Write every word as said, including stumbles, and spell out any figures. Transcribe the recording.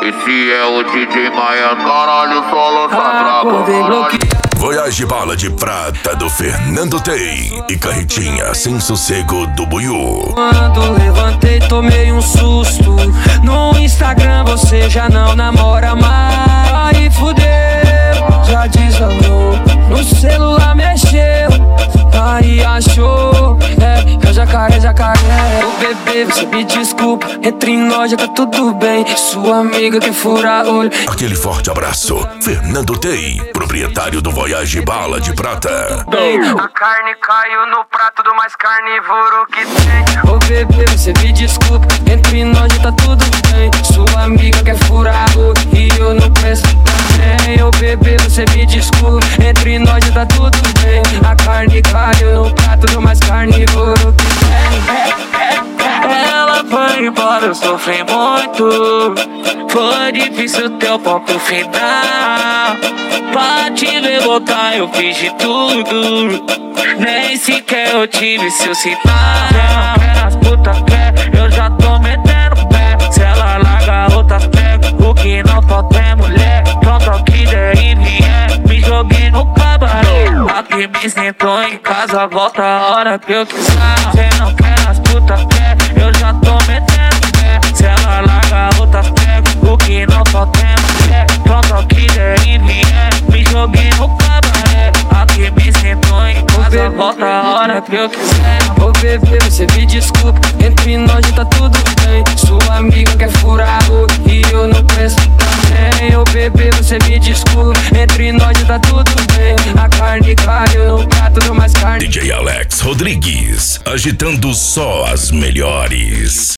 Esse é o D J Maia, caralho, solo sagrado. Voyage Bala de Prata do Fernando Tey e Carretinha Sem Sossego do Buiú. Quando levantei tomei um susto. No Instagram você já não namora mais. Aí fudeu, já desandou. No celular mexeu, aí achou. É, é jacaré, jacaré. Ô bebê, você me desculpa. Entre nós já tá tudo bem. Sua amiga quer furar olho. Aquele forte abraço, Fernando Tey, proprietário do Voyage Bala de Prata. A carne caiu no prato do mais carnívoro que tem. Ô bebê, você me desculpa. Entre nós já tá tudo bem. Sua amiga quer furar olho e eu não presto também. Ô bebê, você me desculpa. Entre nós já tá tudo bem. A carne caiu no prato do mais carnívoro que tem. Ela foi embora, eu sofri muito. Foi difícil teu ponto final. Pra te ver voltar eu fiz de tudo. Nem sequer eu tive seu sinal. Ela quer as putas quer, eu já tô metendo pé. Se ela larga outras pega, o que não pode é mulher. Pronto ao que der e vier, me joguei no cabaré. Aqui me sentou em casa, volta a hora que eu quiser. Cê não quer as putas quer, eu já tô metendo pé. Se ela larga outras pega, o que não pode é mulher. Pronto ao que der e vier, me joguei no cabaré. Aqui me sentou em casa, volta a hora que eu quiser. Ô bebê, você me desculpa. Entre nós já tá tudo bem. Sua amiga quer furar olho e eu não presto também. Ô bebê, você me desculpa. Entre nós já tá tudo bem. A carne caiu no prato do mais carne. D J Alex Rodrigues, agitando só as melhores.